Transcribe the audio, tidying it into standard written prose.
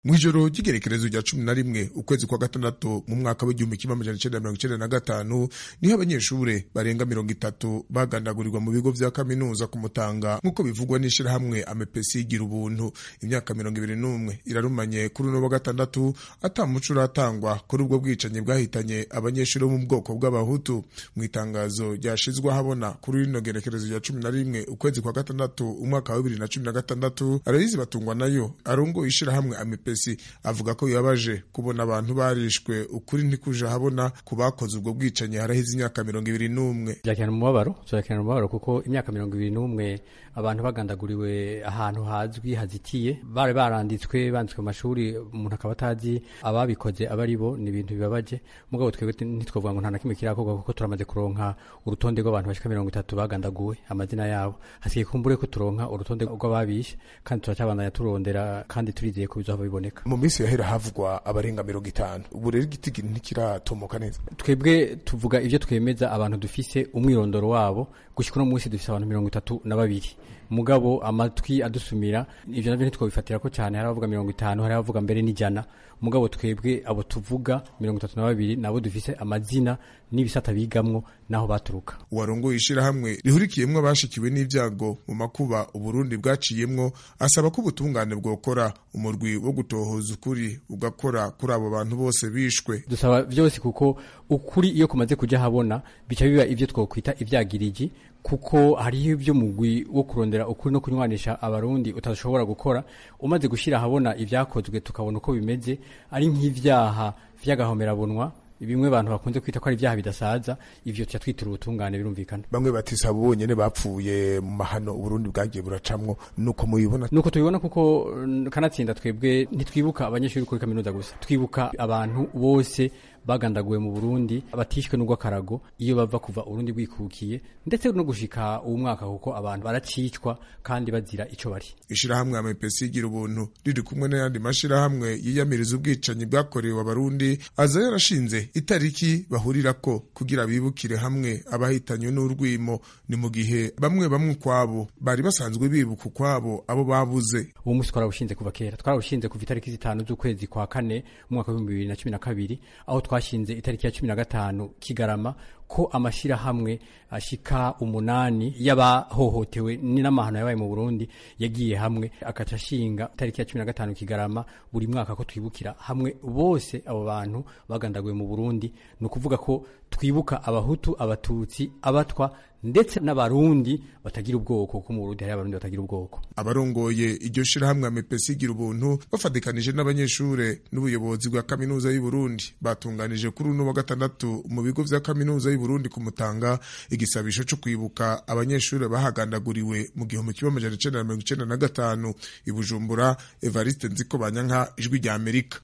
Mwijoro ry'igerekerezo rya 11 ukwezi kwa gatandatu mu mwaka w'1995 niho abanyeshure barenga 30 bagandagurirwa mu bigo vya kaminuza ku Mutanga nkuko bivugwa n'ishirahamwe AMPC gira ubuntu. Imyaka 21 irarumanye kuri uno wa gatandatu atamuco uratangwa kuri ubwo bwicanyi bwahitanye abanyeshure bo mu bwoko bw'abahutu. Mu itangazo ryashizwe habona kuri rino gerekerezo rya 11 ukwezi kwa gatandatu umwaka wa 2016 Aloyizi Batungwa nayo arongo ishirahamwe AMPC avuga ko yabaje kubona abantu barishwe ukuri ntikuja habona kubakoze ubwo bwicanyi harahize imyaka 21. Byakira mubabaro kuko imyaka 21 abantu bagandaguriwe ahantu hazwi hazitiye bare banditswe mu mashuri umuntu akaba atazi ababikoze abaribo ni ibintu bibabaje. Mugabo twebwe ntitwovuga ngo nta nakimwe kirakorwa kuko turamaze kuronka urutonde rw'abantu bashika 30 bagandaguwe amazina yabo. Hasiye kumbure ko turonka urutonde rw'ababishe kandi turacabandanya turondera kandi turizeye ko bizohava biboneka. Mu minsi yahera havugwa abarenga 50 ubu rero igitigi ntikiratomoka neza. Twebwe tuvuga ivyo twemeza abantu dufise umwirondoro wabo gushika no munsi dufise abantu 32 mugabo amatwi adusumira ivyo navyo ntitwobifatira ko cyane hari abavuga 50 hari abavuga mbere n'ijana mugabo twebwe abo tuvuga 32 nabo dufise amazina n'ibisata bigamwo naho baturuka. Warongo ishirahamwe rihurikiyemwe abashikiwe n'ivyago mu makuba Uburundi bwaciyemwo asaba ko ubutungane bwokora umurwi wo gutohoza ukuri ugakora kuri abo bantu bose bishwe. Dusaba vyose kuko ukuri iyo kumaze kuja habona bica biba ivyo twokwita ivyagiriji kuko hariho ibyo mugwi wo kurondera ukuri no kunywanisha abarundi utashobora gukora umaze gushira habona ivyakozwe tukabona uko bimeze ari nk'ivyaha vy'agahomera bunwa bimwe abantu bakunze kwita ko ari ivyaha bidasaza ivyo tuca twitira ubutungane birumvikana. Bamwe batisa bonyene bapfuye mu mahano Uburundi bwagiye buracamwo nuko mubibona. Nuko tubibona kuko kanatsinda twebwe ntitwibuka abanyeshuri kuri kaminuza gusa twibuka abantu bose bagandaguwe mu Burundi abatishwe n'ugwa karago iyo bava kuva Urundi bwikukiye ndetse no gushika uwo mwaka kuko abantu baracicwa kandi bazira ico bari. Ishirahamwe AMPC gira ubuntu riri kumwe n'ayandi mashirahamwe yiyamiriza ubwicanyi bwakorewe abarundi aza yarashinze itariki bahurirako kugira bibukire hamwe abahitanywe n'urwimo. Ni mu gihe bamwe kwabo bari basanzwe bibuka kwabo abo babuze. Uwo musi twarawushinze kuva kera twarawushinze kuva itariki 5 z'ukwezi kwa 4 mu mwaka wa 2012 aho twashinze itariki ya 15 Kigarama ko amashira hamwe ashika 8 y'abahohotewe ni n'amahano yabaye mu Burundi yagiye hamwe akacashinga itariki ya 15 Kigarama buri mwaka ko twibukira hamwe bose abo bantu bagandaguye mu Burundi. No kuvuga ko twibuka abahutu abatutsi abatwa ndetse n'abarundi batagira ubwoko kuko mu Burundi hari abarundi batagira ubwoko. Abarongoye iryo shirahamwe AMPC gira ubuntu bafadikanije n'abanyeshure n'ubuyobozi bwa kaminuza y'u Burundi batunganije kuri uno wa gatandatu mu bigo vya kaminuza y'u Burundi ku Mutanga igisabisho cyo kwibuka abanyeshure bahagandaguriwe mu gihome kiba 1995 i Bujumbura. Evariste Nziko Banyanka, Ijwi rya Amerika.